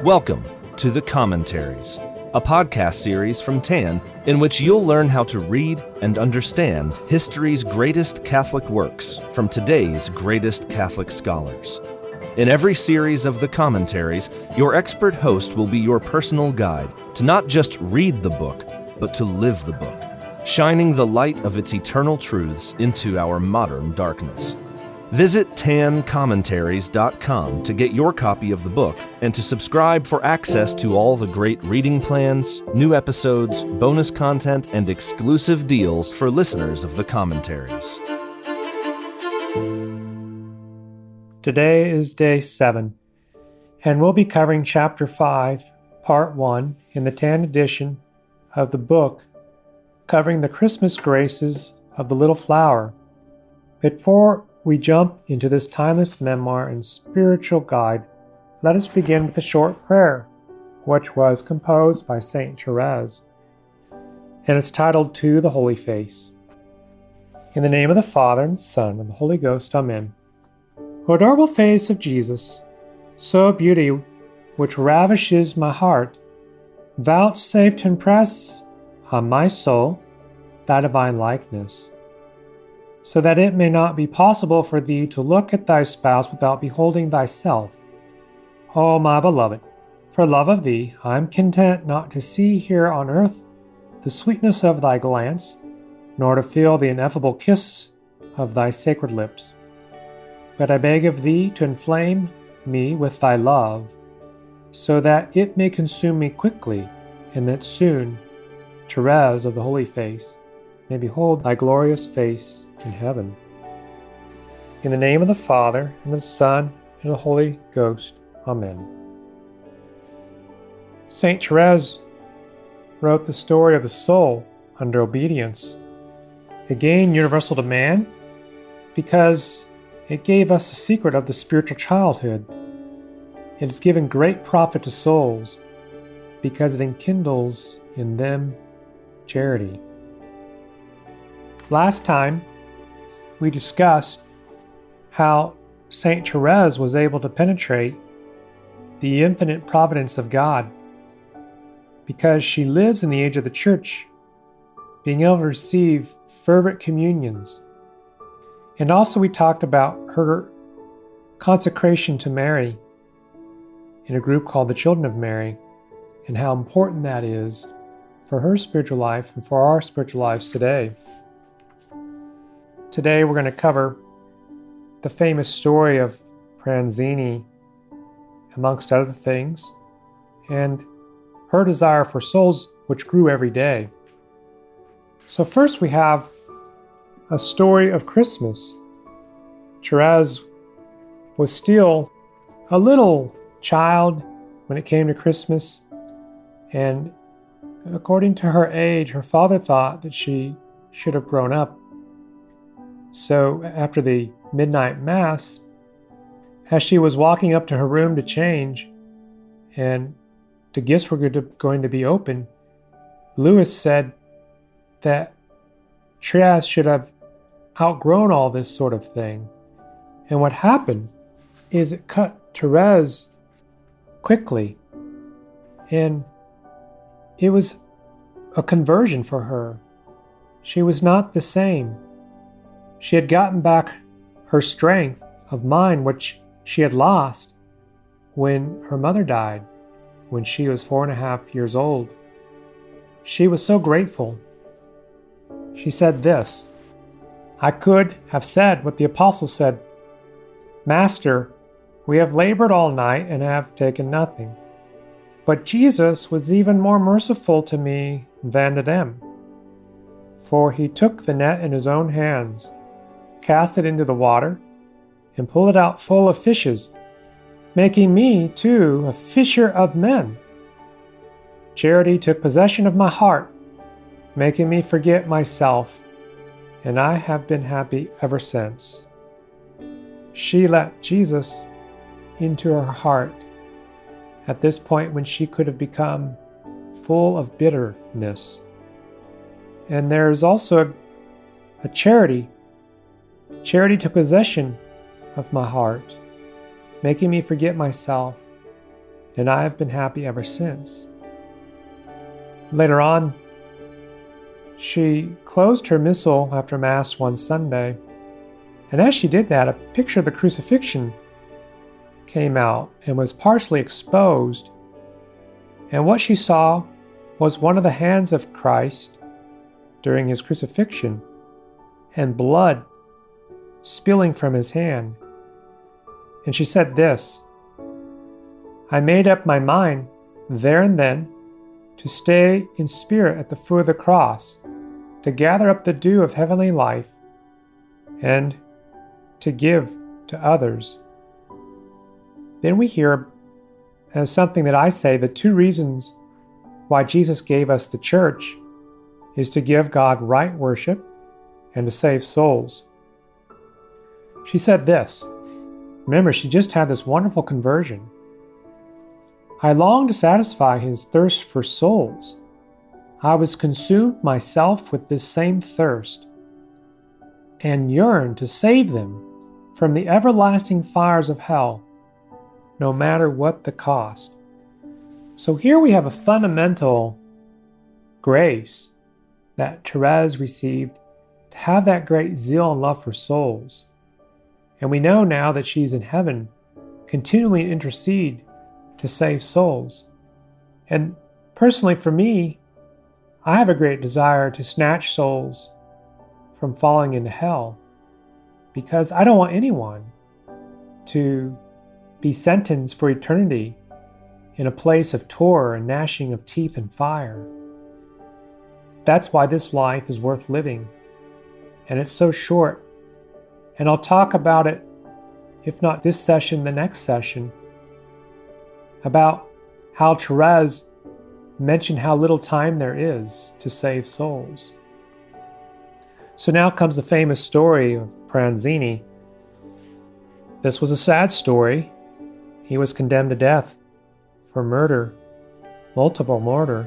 Welcome to The Commentaries, a podcast series from TAN in which you'll learn how to read and understand history's greatest Catholic works from today's greatest Catholic scholars. In every series of The Commentaries, your expert host will be your personal guide to not just read the book, but to live the book, shining the light of its eternal truths into our modern darkness. Visit tancommentaries.com to get your copy of the book and to subscribe for access to all the great reading plans, new episodes, bonus content, and exclusive deals for listeners of the commentaries. Today is day 7, and we'll be covering Chapter 5, Part 1 in the TAN edition of the book covering the Christmas graces of the Little Flower. Before we jump into this timeless memoir and spiritual guide, let us begin with a short prayer, which was composed by Saint Therese, and it's titled To the Holy Face. In the name of the Father, and Son, and the Holy Ghost, Amen. O adorable face of Jesus, so beauty which ravishes my heart, vouchsafe to impress on my soul thy divine likeness, so that it may not be possible for thee to look at thy spouse without beholding thyself. O my beloved, for love of thee, I am content not to see here on earth the sweetness of thy glance, nor to feel the ineffable kiss of thy sacred lips. But I beg of thee to inflame me with thy love, so that it may consume me quickly, and that soon, Therese of the Holy Face, may behold thy glorious face in heaven. In the name of the Father, and the Son, and the Holy Ghost. Amen. Saint Therese wrote the story of the soul under obedience. Again, universal to man, because it gave us the secret of the spiritual childhood. It has given great profit to souls, because it enkindles in them charity. Last time, we discussed how Saint Therese was able to penetrate the infinite providence of God because she lives in the age of the Church, being able to receive fervent communions. And also we talked about her consecration to Mary in a group called the Children of Mary, and how important that is for her spiritual life and for our spiritual lives today. Today we're going to cover the famous story of Pranzini, amongst other things, and her desire for souls which grew every day. So first we have a story of Christmas. Therese was still a little child when it came to Christmas, and according to her age, her father thought that she should have grown up. So after the midnight mass, as she was walking up to her room to change, and the gifts were going to be open, Louis said that Therese should have outgrown all this sort of thing. And what happened is it cut Therese quickly, and it was a conversion for her. She was not the same. She had gotten back her strength of mind, which she had lost when her mother died, when she was 4.5 years old. She was so grateful. She said this, "I could have said what the apostles said, 'Master, we have labored all night and have taken nothing.' But Jesus was even more merciful to me than to them. For he took the net in his own hands, cast it into the water, and pulled it out full of fishes, making me, too, a fisher of men. Charity took possession of my heart, making me forget myself, and I have been happy ever since." She let Jesus into her heart at this point when she could have become full of bitterness. And there's also a charity. Charity took possession of my heart, making me forget myself, and I have been happy ever since. Later on, she closed her missal after Mass one Sunday, and as she did that, a picture of the crucifixion came out and was partially exposed, and what she saw was one of the hands of Christ during his crucifixion and blood spilling from his hand. And she said this, "I made up my mind there and then to stay in spirit at the foot of the cross, to gather up the dew of heavenly life, and to give to others." Then we hear, as something that I say, the two reasons why Jesus gave us the church is to give God right worship and to save souls. She said this. Remember, she just had this wonderful conversion. "I longed to satisfy his thirst for souls. I was consumed myself with this same thirst and yearned to save them from the everlasting fires of hell, no matter what the cost." So here we have a fundamental grace that Therese received to have that great zeal and love for souls. And we know now that she's in heaven, continually intercede to save souls. And personally for me, I have a great desire to snatch souls from falling into hell, because I don't want anyone to be sentenced for eternity in a place of torture and gnashing of teeth and fire. That's why this life is worth living, and it's so short. And I'll talk about it, if not this session, the next session, about how Therese mentioned how little time there is to save souls. So now comes the famous story of Pranzini. This was a sad story. He was condemned to death for murder, multiple murder,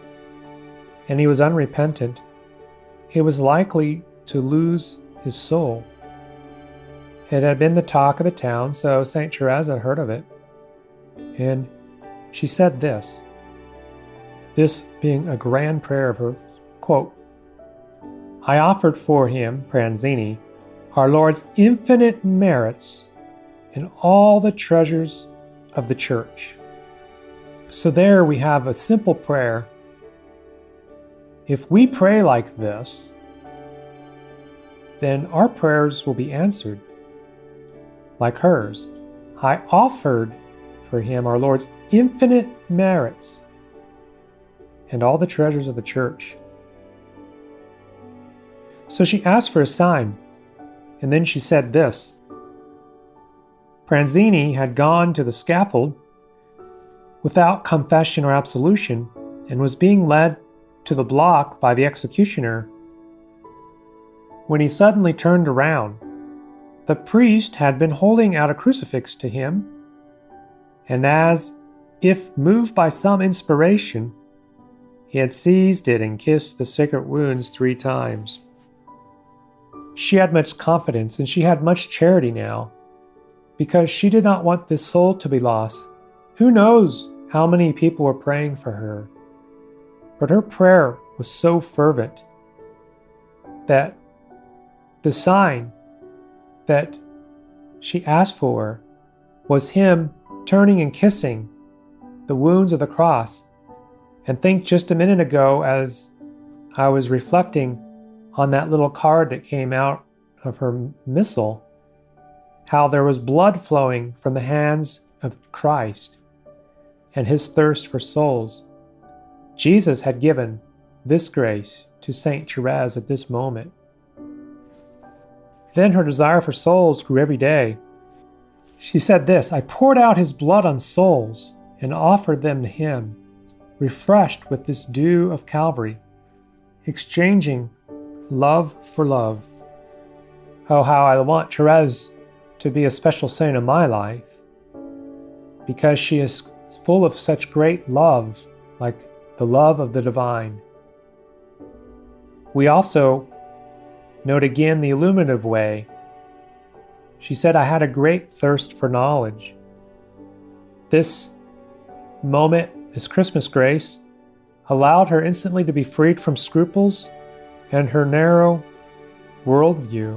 and he was unrepentant. He was likely to lose his soul. It had been the talk of the town, so St. Therese had heard of it. And she said this being a grand prayer of hers, quote, "I offered for him, Pranzini, our Lord's infinite merits and all the treasures of the Church." So there we have a simple prayer. If we pray like this, then our prayers will be answered like hers. "I offered for him our Lord's infinite merits and all the treasures of the Church." So she asked for a sign, and then she said this. Pranzini had gone to the scaffold without confession or absolution and was being led to the block by the executioner when he suddenly turned around. The priest had been holding out a crucifix to him, and as if moved by some inspiration, he had seized it and kissed the sacred wounds 3 times. She had much confidence and she had much charity now, because she did not want this soul to be lost. Who knows how many people were praying for her? But her prayer was so fervent that the sign that she asked for was him turning and kissing the wounds of the cross. And think just a minute ago, as I was reflecting on that little card that came out of her missal, how there was blood flowing from the hands of Christ and his thirst for souls. Jesus had given this grace to St. Therese at this moment. Then her desire for souls grew every day. She said this, "I poured out his blood on souls and offered them to him, refreshed with this dew of Calvary, exchanging love for love." Oh, how I want Therese to be a special saint in my life, because she is full of such great love, like the love of the divine. We also note again the illuminative way. She said, "I had a great thirst for knowledge." This moment, this Christmas grace, allowed her instantly to be freed from scruples and her narrow worldview.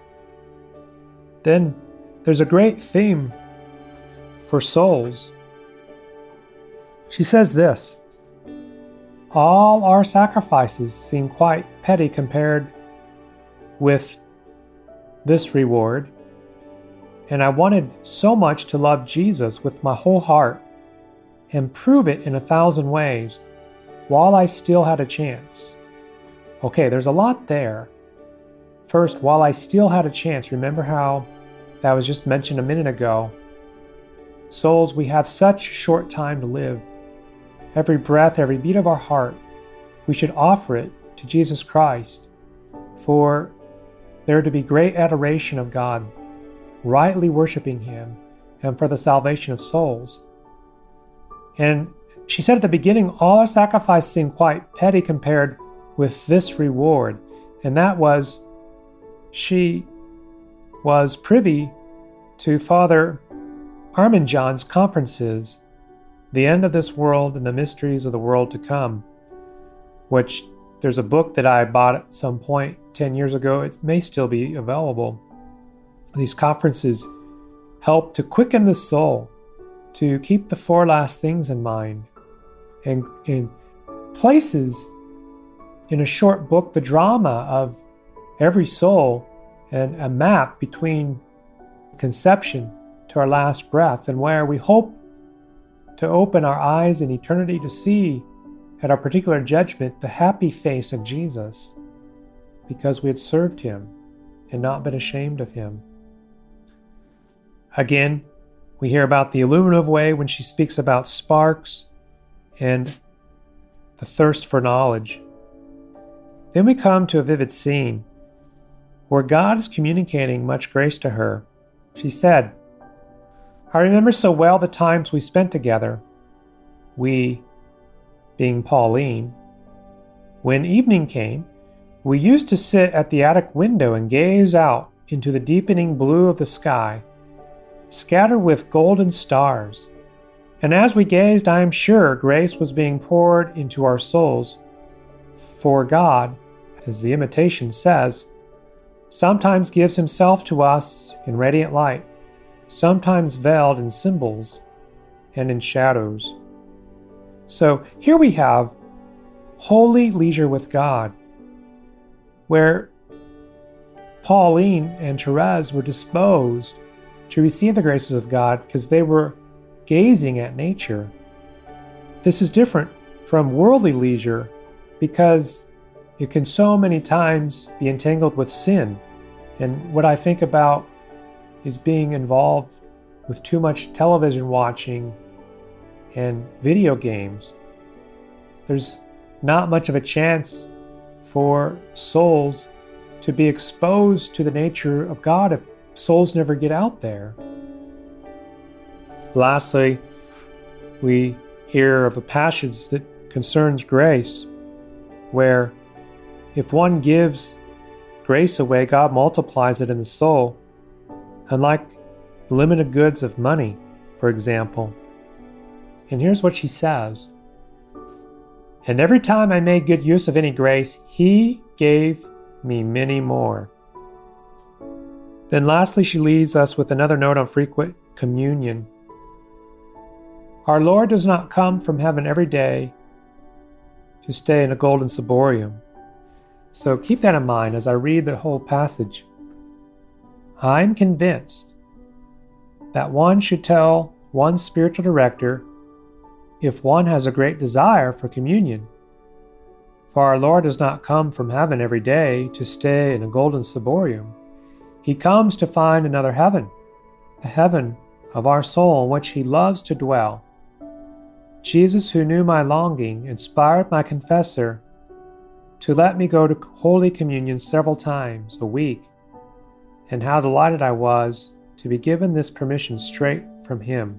Then there's a great theme for souls. She says this: all our sacrifices seem quite petty compared with this reward, and I wanted so much to love Jesus with my whole heart and prove it in 1,000 ways while I still had a chance. Okay, there's a lot there. First, while I still had a chance, remember how that was just mentioned a minute ago. Souls, we have such short time to live. Every breath, every beat of our heart, we should offer it to Jesus Christ for there to be great adoration of God, rightly worshiping Him, and for the salvation of souls. And she said at the beginning, all our sacrifices seem quite petty compared with this reward. And that was, she was privy to Father Arminjohn's conferences, The End of This World and the Mysteries of the World to Come, which there's a book that I bought at some point 10 years ago. It may still be available. These conferences help to quicken the soul, to keep the 4 last things in mind, and places in a short book the drama of every soul and a map between conception to our last breath, and where we hope to open our eyes in eternity to see at our particular judgment the happy face of Jesus, because we had served Him and not been ashamed of Him. Again, we hear about the illuminative way when she speaks about sparks and the thirst for knowledge. Then we come to a vivid scene where God is communicating much grace to her. She said, I remember so well the times we spent together, we being Pauline. When evening came, we used to sit at the attic window and gaze out into the deepening blue of the sky, scattered with golden stars. And as we gazed, I am sure grace was being poured into our souls. For God, as the Imitation says, sometimes gives Himself to us in radiant light, sometimes veiled in symbols and in shadows. So here we have holy leisure with God, where Pauline and Therese were disposed to receive the graces of God because they were gazing at nature. This is different from worldly leisure because it can so many times be entangled with sin. And what I think about is being involved with too much television watching and video games. There's not much of a chance for souls to be exposed to the nature of God if souls never get out there. Lastly, we hear of a passage that concerns grace, where if one gives grace away, God multiplies it in the soul, unlike the limited goods of money, for example. And here's what she says: and every time I made good use of any grace, He gave me many more. Then lastly, she leaves us with another note on frequent communion. Our Lord does not come from heaven every day to stay in a golden ciborium. So keep that in mind as I read the whole passage. I'm convinced that one should tell one's spiritual director if one has a great desire for communion. For our Lord does not come from heaven every day to stay in a golden ciborium. He comes to find another heaven, the heaven of our soul in which He loves to dwell. Jesus, who knew my longing, inspired my confessor to let me go to Holy Communion several times a week, and how delighted I was to be given this permission straight from Him.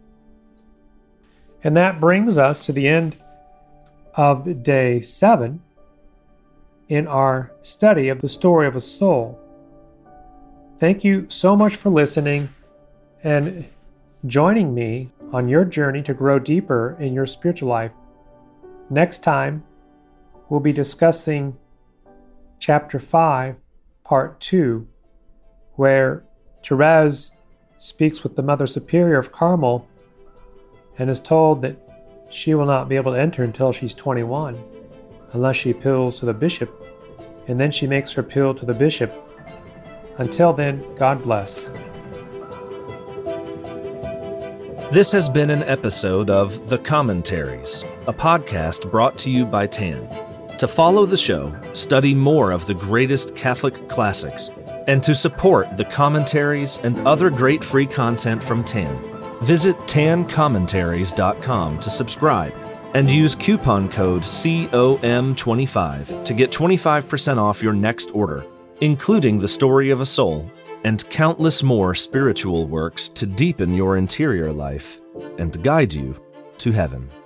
And that brings us to the end of day 7 in our study of the story of a soul. Thank you so much for listening and joining me on your journey to grow deeper in your spiritual life. Next time, we'll be discussing Chapter 5, Part 2, where Therese speaks with the Mother Superior of Carmel and is told that she will not be able to enter until she's 21, unless she appeals to the bishop, and then she makes her appeal to the bishop. Until then, God bless. This has been an episode of The Commentaries, a podcast brought to you by TAN. To follow the show, study more of the greatest Catholic classics, and to support the commentaries and other great free content from TAN, visit tancommentaries.com to subscribe and use coupon code COM25 to get 25% off your next order, including The Story of a Soul and countless more spiritual works to deepen your interior life and guide you to heaven.